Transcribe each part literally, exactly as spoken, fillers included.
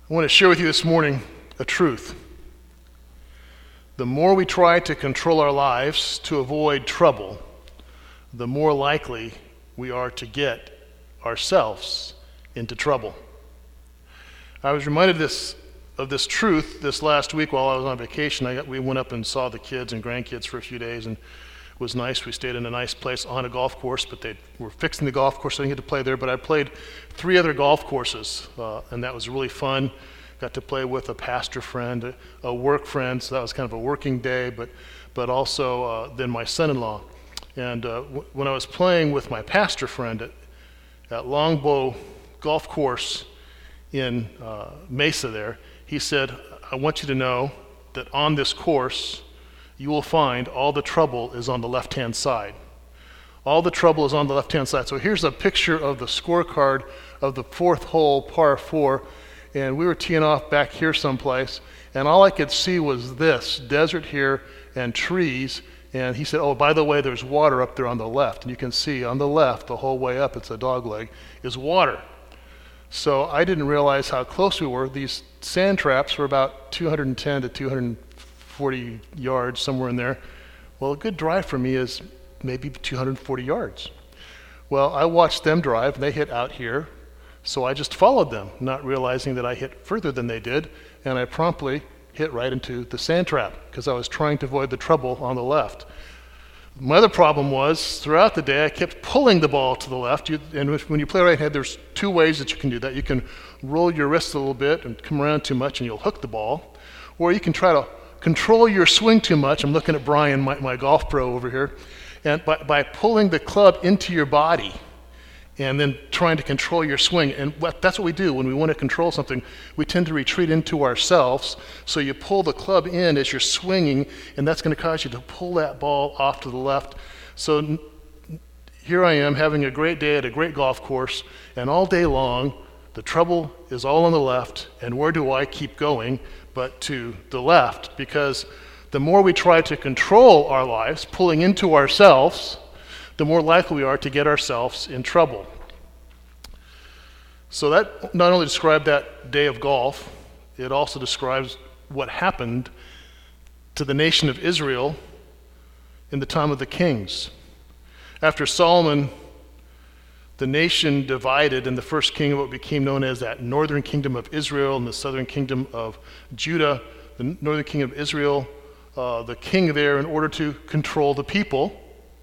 I want to share with you this morning a truth. The more we try to control our lives to avoid trouble, the more likely we are to get ourselves into trouble. I was reminded this, of this truth this last week while I was on vacation. I got, we went up and saw the kids and grandkids for a few days, and it was nice. We stayed in a nice place on a golf course, but they were fixing the golf course, so I didn't get to play there. But I played three other golf courses, uh, and that was really fun. Got to play with a pastor friend, a, a work friend, so that was kind of a working day, but but also uh, then my son-in-law. And uh, w- when I was playing with my pastor friend at, at Longbow Golf Course in uh, Mesa there, he said, I want you to know that on this course, you will find all the trouble is on the left-hand side. All the trouble is on the left-hand side. So here's a picture of the scorecard of the fourth hole, par four, and we were teeing off back here someplace, and all I could see was this, desert here and trees, and he said, oh, by the way, there's water up there on the left, and you can see on the left, the whole way up, it's a dog leg, is water. So I didn't realize how close we were. These sand traps were about two hundred ten to two hundred forty yards, somewhere in there. Well, a good drive for me is maybe two hundred forty yards. Well, I watched them drive, and they hit out here, so I just followed them, not realizing that I hit further than they did, and I promptly hit right into the sand trap because I was trying to avoid the trouble on the left. My other problem was, throughout the day, I kept pulling the ball to the left, you, and when you play right-handed, there's two ways that you can do that. You can roll your wrist a little bit and come around too much, and you'll hook the ball, or you can try to control your swing too much. I'm looking at Brian, my, my golf pro over here, and by, by pulling the club into your body and then trying to control your swing. And what, that's what we do when we want to control something. We tend to retreat into ourselves, so you pull the club in as you're swinging, and that's going to cause you to pull that ball off to the left. So n- here I am having a great day at a great golf course, and all day long, the trouble is all on the left, and where do I keep going but to the left? Because the more we try to control our lives, pulling into ourselves, the more likely we are to get ourselves in trouble. So that not only described that day of golf, it also describes what happened to the nation of Israel in the time of the kings. After Solomon, the nation divided, and the first king of what became known as that northern kingdom of Israel and the southern kingdom of Judah. The northern kingdom of Israel, uh, the king there, in order to control the people,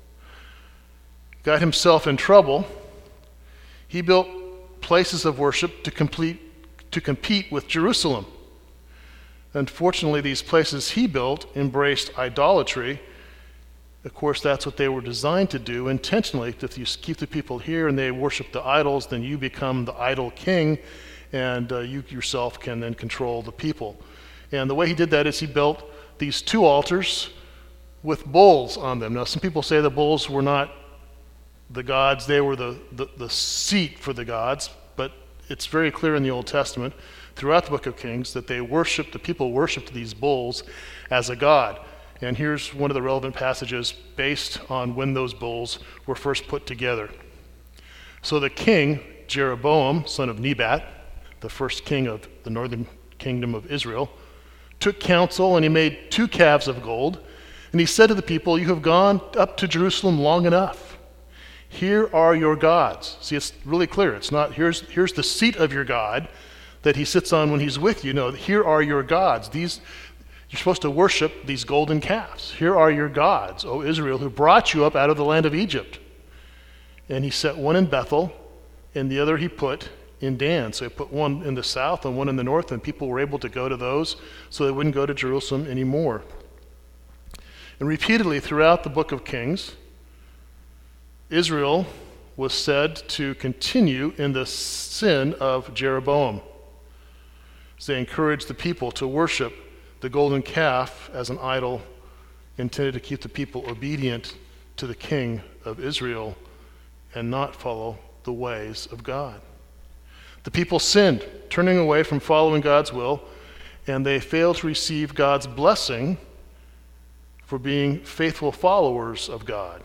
got himself in trouble. He built places of worship to complete to compete with Jerusalem. Unfortunately, these places he built embraced idolatry. Of course, that's what they were designed to do intentionally. If you keep the people here and they worship the idols, then you become the idol king, and uh, you yourself can then control the people. And the way he did that is he built these two altars with bulls on them. Now, some people say the bulls were not the gods, they were the, the, the seat for the gods, but it's very clear in the Old Testament, throughout the book of Kings, that they worshiped, the people worshiped these bulls as a god. And here's one of the relevant passages based on when those bulls were first put together. So the king, Jeroboam, son of Nebat, the first king of the northern kingdom of Israel, took counsel, and he made two calves of gold, and he said to the people, you have gone up to Jerusalem long enough. Here are your gods. See, it's really clear. It's not, here's, here's the seat of your God that he sits on when he's with you. No, here are your gods. These, you're supposed to worship these golden calves. Here are your gods, O Israel, who brought you up out of the land of Egypt. And he set one in Bethel, and the other he put in Dan. So he put one in the south and one in the north, and people were able to go to those so they wouldn't go to Jerusalem anymore. And repeatedly throughout the book of Kings, Israel was said to continue in the sin of Jeroboam, as they encouraged the people to worship the golden calf as an idol intended to keep the people obedient to the king of Israel and not follow the ways of God. The people sinned, turning away from following God's will, and they failed to receive God's blessing for being faithful followers of God.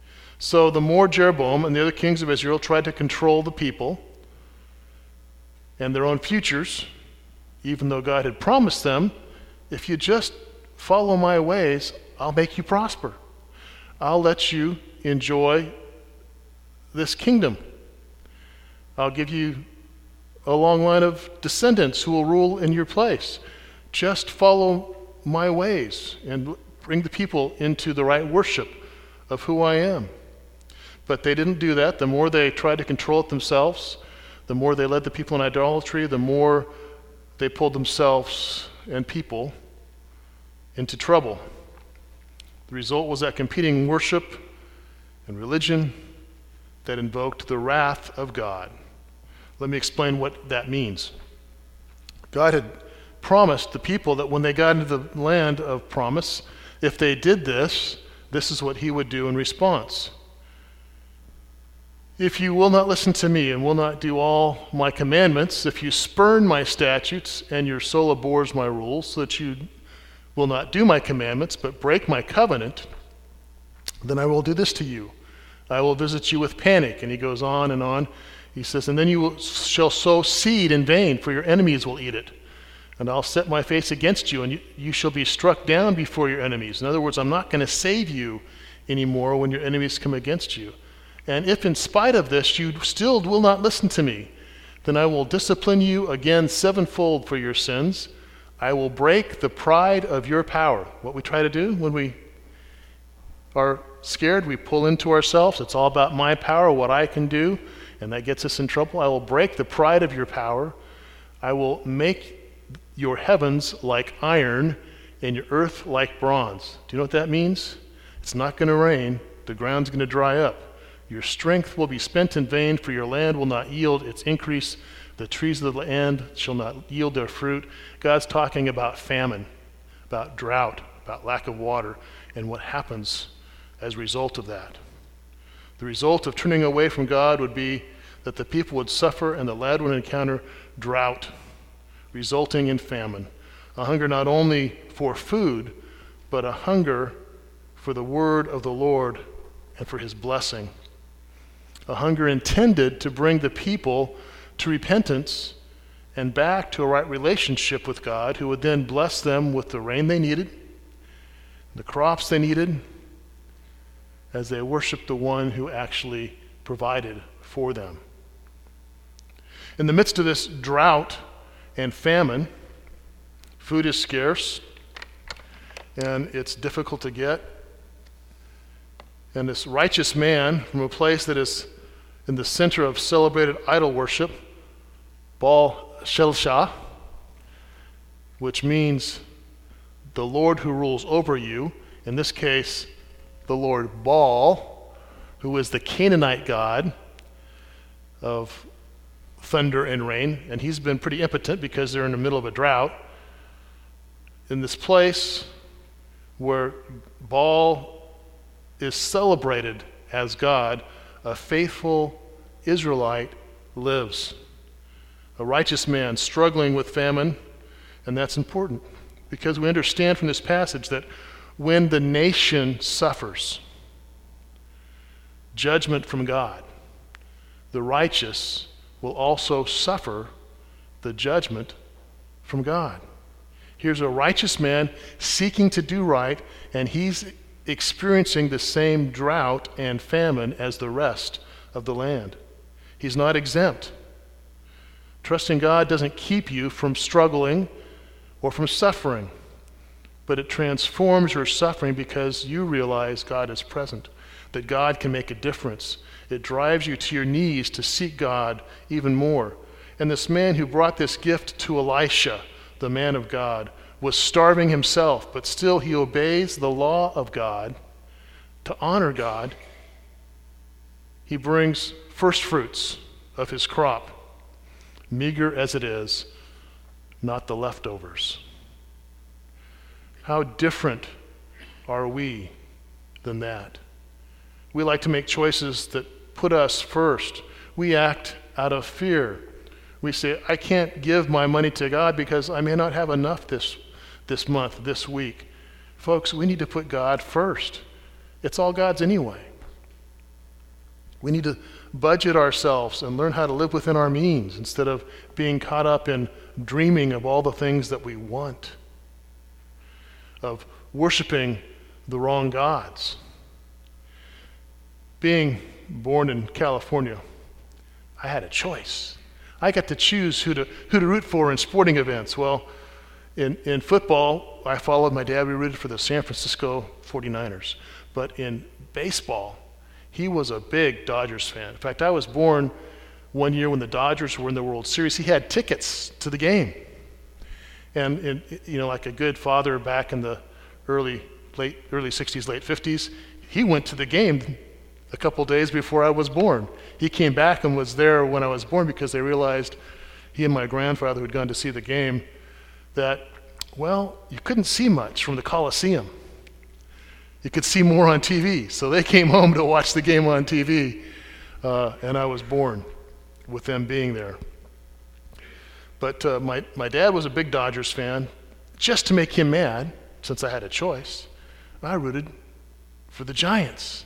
So the more Jeroboam and the other kings of Israel tried to control the people, and their own futures, even though God had promised them, if you just follow my ways, I'll make you prosper. I'll let you enjoy this kingdom. I'll give you a long line of descendants who will rule in your place. Just follow my ways and bring the people into the right worship of who I am. But they didn't do that. The more they tried to control it themselves, the more they led the people in idolatry, the more they pulled themselves and people into trouble. The result was that competing worship and religion that invoked the wrath of God. Let me explain what that means. God had promised the people that when they got into the land of promise, if they did this, this is what he would do in response. If you will not listen to me and will not do all my commandments, if you spurn my statutes and your soul abhors my rules, so that you will not do my commandments but break my covenant, then I will do this to you. I will visit you with panic. And he goes on and on. He says, and then you will, shall sow seed in vain, for your enemies will eat it. And I'll set my face against you, and you, you shall be struck down before your enemies. In other words, I'm not going to save you anymore when your enemies come against you. And if in spite of this you still will not listen to me, then I will discipline you again sevenfold for your sins. I will break the pride of your power. What we try to do when we are scared, we pull into ourselves. It's all about my power, what I can do, and that gets us in trouble. I will break the pride of your power. I will make your heavens like iron and your earth like bronze. Do you know what that means? It's not going to rain. The ground's going to dry up. Your strength will be spent in vain, for your land will not yield its increase. The trees of the land shall not yield their fruit. God's talking about famine, about drought, about lack of water, and what happens as a result of that. The result of turning away from God would be that the people would suffer and the land would encounter drought, resulting in famine. A hunger not only for food, but a hunger for the word of the Lord and for his blessing. A hunger intended to bring the people to repentance and back to a right relationship with God, who would then bless them with the rain they needed, the crops they needed, as they worshiped the one who actually provided for them. In the midst of this drought and famine, food is scarce and it's difficult to get. And this righteous man from a place that is in the center of celebrated idol worship, Baal Shelsha, which means the Lord who rules over you, in this case, the Lord Baal, who is the Canaanite god of thunder and rain, and he's been pretty impotent because they're in the middle of a drought. In this place where Baal is celebrated as God, a faithful Israelite lives. A righteous man struggling with famine, and that's important because we understand from this passage that when the nation suffers judgment from God, the righteous will also suffer the judgment from God. Here's a righteous man seeking to do right, and he's experiencing the same drought and famine as the rest of the land. He's not exempt. Trusting God doesn't keep you from struggling or from suffering, but it transforms your suffering because you realize God is present, that God can make a difference. It drives you to your knees to seek God even more. And this man who brought this gift to Elisha, the man of God, was starving himself, but still he obeys the law of God to honor God. He brings first fruits of his crop, meager as it is, not the leftovers. How different are we than that? We like to make choices that put us first. We act out of fear. We say, I can't give my money to God because I may not have enough this, this month, this week. Folks, we need to put God first. It's all God's anyway. We need to budget ourselves and learn how to live within our means instead of being caught up in dreaming of all the things that we want, of worshiping the wrong gods. Being born in California, I had a choice. I got to choose who to who to root for in sporting events. Well, in, in football, I followed my dad. We rooted for the San Francisco forty-niners. But in baseball, he was a big Dodgers fan. In fact, I was born one year when the Dodgers were in the World Series. He had tickets to the game. And, in, you know, like a good father back in the early, late, early sixties, late fifties, he went to the game a couple days before I was born. He came back and was there when I was born because they realized, he and my grandfather who had gone to see the game, that, well, you couldn't see much from the Coliseum. You could see more on T V. So they came home to watch the game on T V, uh, and I was born with them being there. But uh, my, my dad was a big Dodgers fan. Just to make him mad, since I had a choice, I rooted for the Giants.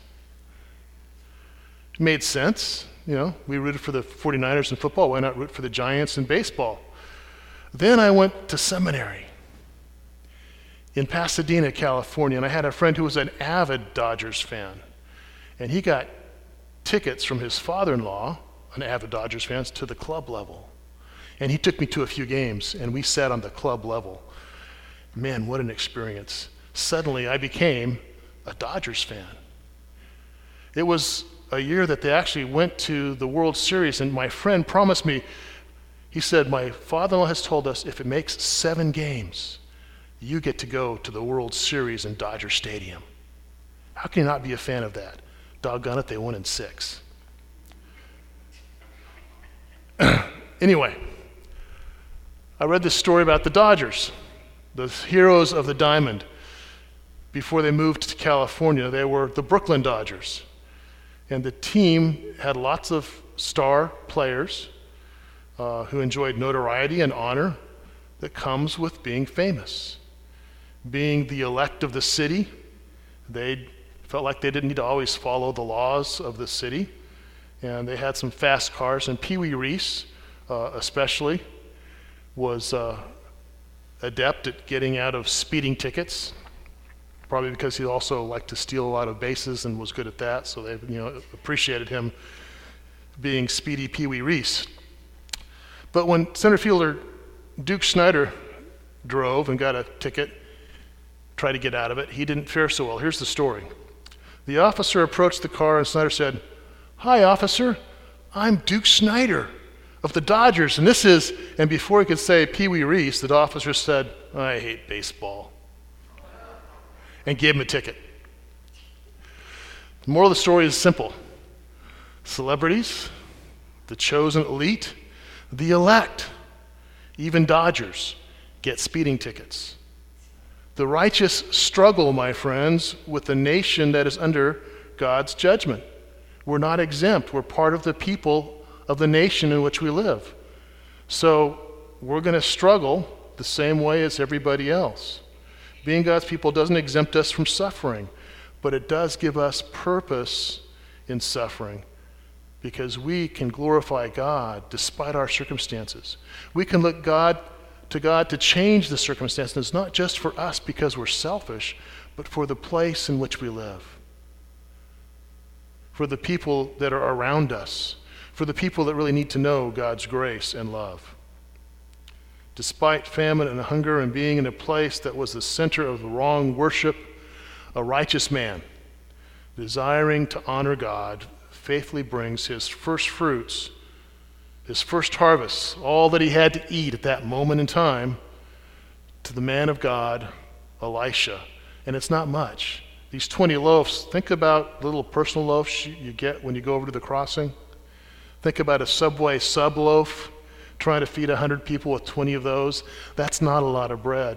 It made sense. You know, we rooted for the forty-niners in football. Why not root for the Giants in baseball? Then I went to seminary in Pasadena, California, and I had a friend who was an avid Dodgers fan. And he got tickets from his father-in-law, an avid Dodgers fan, to the club level. And he took me to a few games, and we sat on the club level. Man, what an experience. Suddenly, I became a Dodgers fan. It was a year that they actually went to the World Series, and my friend promised me, he said, my father-in-law has told us if it makes seven games, you get to go to the World Series in Dodger Stadium. How can you not be a fan of that? Doggone it, they won in six. Anyway, I read this story about the Dodgers, the heroes of the diamond. Before they moved to California, they were the Brooklyn Dodgers. And the team had lots of star players uh, who enjoyed notoriety and honor that comes with being famous. Being the elect of the city, they felt like they didn't need to always follow the laws of the city. And they had some fast cars. And Pee Wee Reese, uh, especially, was uh, adept at getting out of speeding tickets, probably because he also liked to steal a lot of bases and was good at that. So they, you know, appreciated him being Speedy Pee Wee Reese. But when center fielder Duke Snider drove and got a ticket, tried to get out of it, he didn't fare so well. Here's the story. The officer approached the car and Snider said, "Hi, officer, I'm Duke Snider of the Dodgers, and this is," and before he could say Pee Wee Reese, the officer said, "I hate baseball," and gave him a ticket. The moral of the story is simple. Celebrities, the chosen elite, the elect, even Dodgers, get speeding tickets. The righteous struggle, my friends, with a nation that is under God's judgment. We're not exempt. We're part of the people of the nation in which we live. So we're going to struggle the same way as everybody else. Being God's people doesn't exempt us from suffering, but it does give us purpose in suffering because we can glorify God despite our circumstances. We can look God to God to change the circumstances, not just for us because we're selfish, but for the place in which we live, for the people that are around us, for the people that really need to know God's grace and love. Despite famine and hunger and being in a place that was the center of the wrong worship, a righteous man, desiring to honor God, faithfully brings his first fruits, his first harvest, all that he had to eat at that moment in time, to the man of God, Elisha. And it's not much. These twenty loaves, think about the little personal loaves you get when you go over to the crossing. Think about a Subway sub loaf, trying to feed one hundred people with twenty of those. That's not a lot of bread.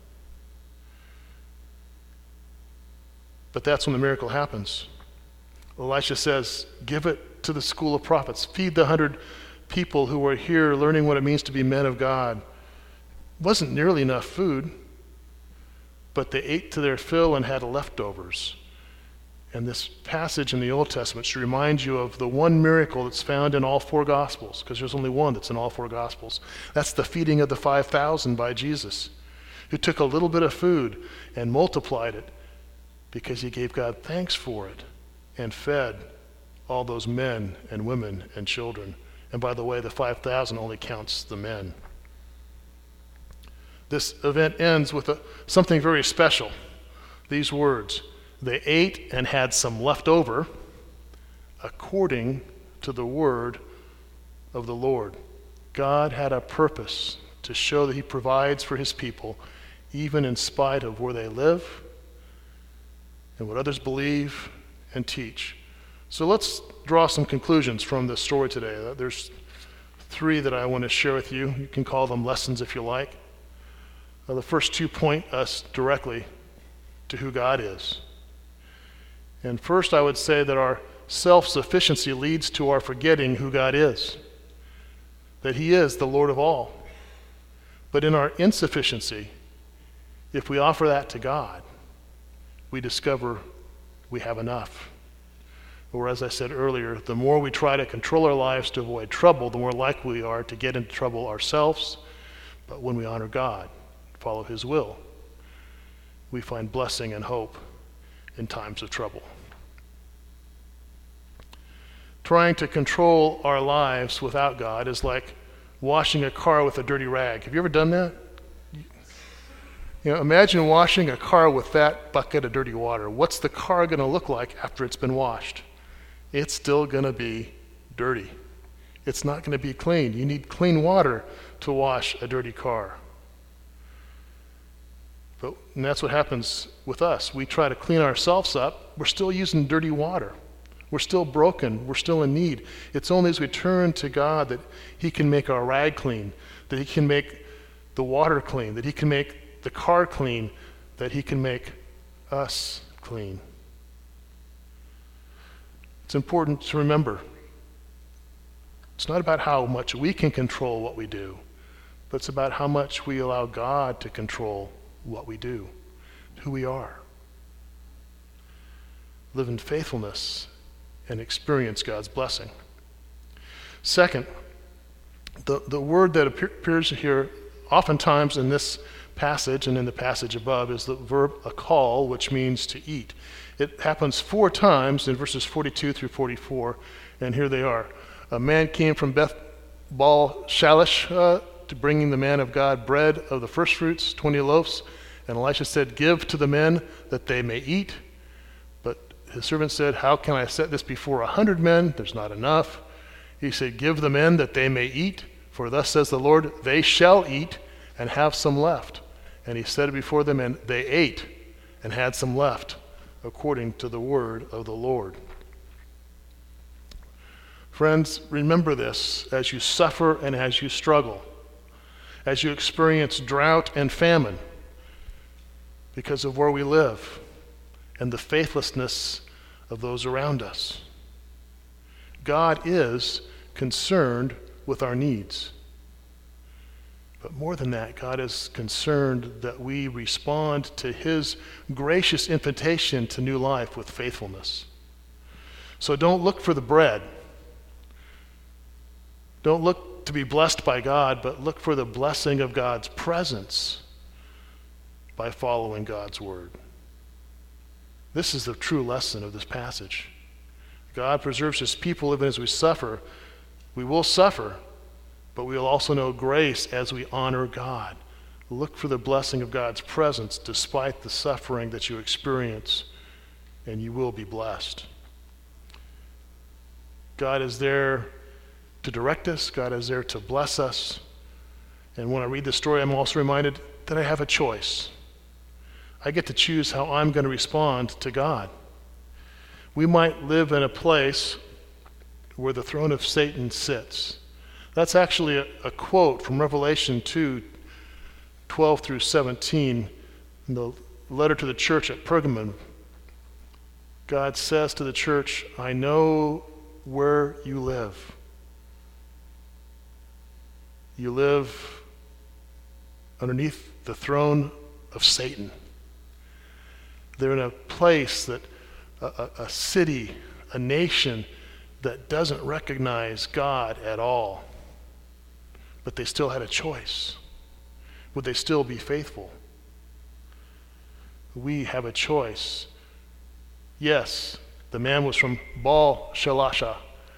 But that's when the miracle happens. Elisha says, give it to the school of prophets. Feed the one hundred people who are here learning what it means to be men of God. It wasn't nearly enough food, but they ate to their fill and had leftovers. And this passage in the Old Testament should remind you of the one miracle that's found in all four Gospels, because there's only one that's in all four Gospels. That's the feeding of the five thousand by Jesus, who took a little bit of food and multiplied it because he gave God thanks for it and fed all those men and women and children. And by the way, the five thousand only counts the men. This event ends with a, something very special. These words, "They ate and had some left over according to the word of the Lord." God had a purpose to show that he provides for his people, even in spite of where they live and what others believe and teach. So let's draw some conclusions from this story today. There's three that I want to share with you. You can call them lessons if you like. Uh, the first two point us directly to who God is. And first, I would say that our self-sufficiency leads to our forgetting who God is, that he is the Lord of all. But in our insufficiency, if we offer that to God, we discover we have enough. Or as I said earlier, the more we try to control our lives to avoid trouble, the more likely we are to get into trouble ourselves. But when we honor God, follow his will, we find blessing and hope in times of trouble. Trying to control our lives without God is like washing a car with a dirty rag. Have you ever done that? You know, imagine washing a car with that bucket of dirty water. What's the car going to look like after it's been washed? It's still going to be dirty. It's not going to be clean. You need clean water to wash a dirty car. But and that's what happens with us. We try to clean ourselves up. We're still using dirty water. We're still broken. We're still in need. It's only as we turn to God that he can make our rag clean, that he can make the water clean, that he can make the car clean, that he can make us clean. It's important to remember, it's not about how much we can control what we do, but it's about how much we allow God to control what we do, who we are. Live in faithfulness and experience God's blessing. Second, the, the word that appears here oftentimes in this passage and in the passage above is the verb akal, which means to eat. It happens four times in verses forty-two through forty-four, and here they are. A man came from Beth Baal Shalish uh, to bringing the man of God bread of the first fruits, twenty loaves. And Elisha said, "Give to the men that they may eat." But his servant said, "How can I set this before a hundred men? There's not enough." He said, "Give the men that they may eat, for thus says the Lord, they shall eat and have some left." And he set it before them, and they ate and had some left, according to the word of the Lord. Friends, remember this as you suffer and as you struggle, as you experience drought and famine because of where we live and the faithlessness of those around us. God is concerned with our needs. But more than that, God is concerned that we respond to his gracious invitation to new life with faithfulness. So don't look for the bread. Don't look to be blessed by God, but look for the blessing of God's presence by following God's word. This is the true lesson of this passage. God preserves his people even as we suffer. We will suffer, but we will also know grace as we honor God. Look for the blessing of God's presence despite the suffering that you experience, and you will be blessed. God is there to direct us. God is there to bless us. And when I read this story, I'm also reminded that I have a choice. I get to choose how I'm going to respond to God. We might live in a place where the throne of Satan sits. That's actually a, a quote from Revelation two, twelve through seventeen, in the letter to the church at Pergamum. God says to the church, "I know where you live. You live underneath the throne of Satan." They're in a place that a, a, a city, a nation that doesn't recognize God at all. But they still had a choice. Would they still be faithful? We have a choice. Yes, the man was from Baal Shalasha,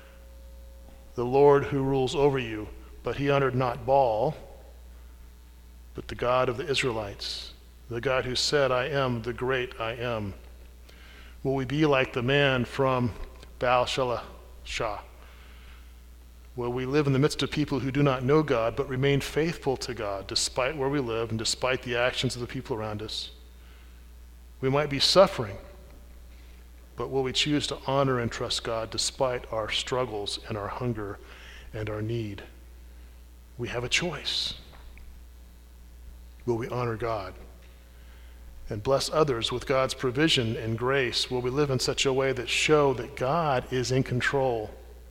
the Lord who rules over you, but he honored not Baal, but the God of the Israelites, the God who said, I am the great I am. Will we be like the man from Baal Shalasha? Will we live in the midst of people who do not know God, but remain faithful to God despite where we live and despite the actions of the people around us? We might be suffering, but will we choose to honor and trust God despite our struggles and our hunger and our need? We have a choice. Will we honor God and bless others with God's provision and grace? Will we live in such a way that show that God is in control?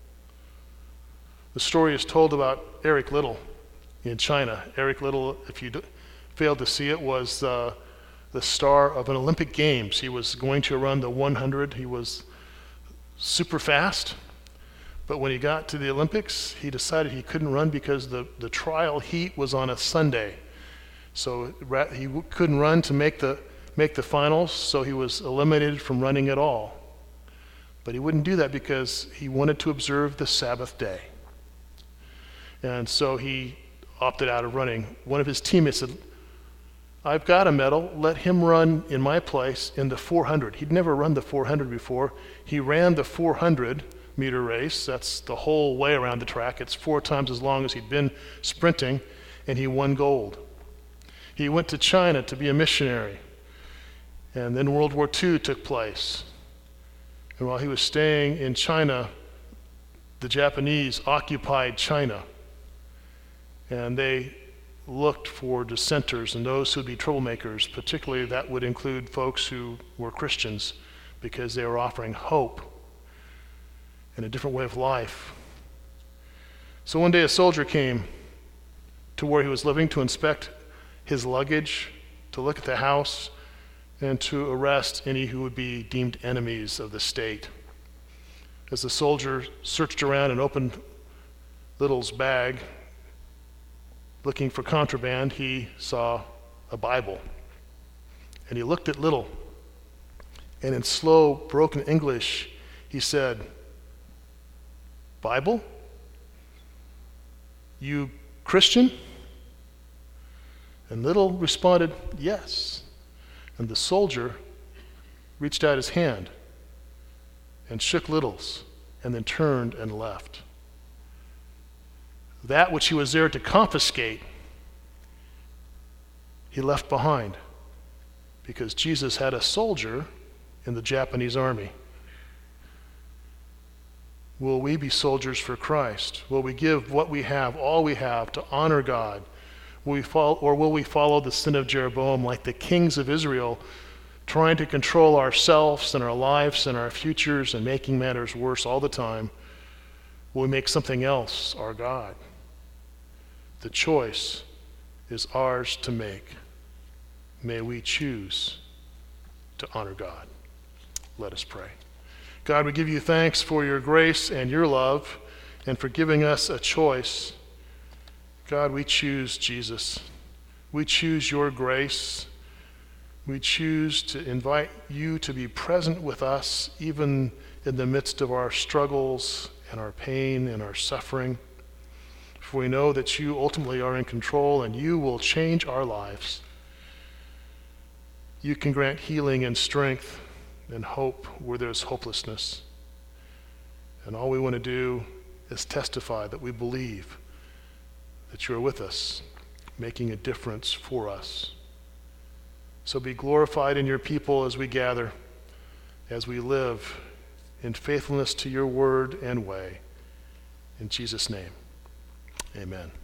The story is told about Eric Liddell in China. Eric Liddell, if you d- failed to see it, was uh, the star of an Olympic Games. He was going to run the one hundred. He was super fast. But when he got to the Olympics, he decided he couldn't run because the, the trial heat was on a Sunday. So he couldn't run to make the, make the finals, so he was eliminated from running at all. But he wouldn't do that because he wanted to observe the Sabbath day. And so he opted out of running. One of his teammates said, I've got a medal, let him run in my place in the four hundred. He'd never run the four hundred before. He ran the four hundred meter race. That's the whole way around the track. It's four times as long as he'd been sprinting, and he won gold. He went to China to be a missionary, and then World War Two took place. And while he was staying in China, the Japanese occupied China, and they looked for dissenters and those who would be troublemakers. Particularly that would include folks who were Christians, because they were offering hope and a different way of life. So one day a soldier came to where he was living to inspect his luggage, to look at the house, and to arrest any who would be deemed enemies of the state. As the soldier searched around and opened Little's bag, looking for contraband, he saw a Bible. And he looked at Liddell, and in slow, broken English, he said, Bible? You Christian? And Liddell responded, yes. And the soldier reached out his hand and shook Little's, and then turned and left. That which he was there to confiscate, he left behind, because Jesus had a soldier in the Japanese army. Will we be soldiers for Christ? Will we give what we have, all we have, to honor God? Will we follow, or will we follow the sin of Jeroboam like the kings of Israel, trying to control ourselves and our lives and our futures and making matters worse all the time? Will we make something else our God? The choice is ours to make. May we choose to honor God. Let us pray. God, we give you thanks for your grace and your love, and for giving us a choice. God, we choose Jesus. We choose your grace. We choose to invite you to be present with us, even in the midst of our struggles and our pain and our suffering. For we know that you ultimately are in control, and you will change our lives. You can grant healing and strength and hope where there's hopelessness. And all we want to do is testify that we believe that you are with us, making a difference for us. So be glorified in your people as we gather, as we live in faithfulness to your word and way. In Jesus' name, amen.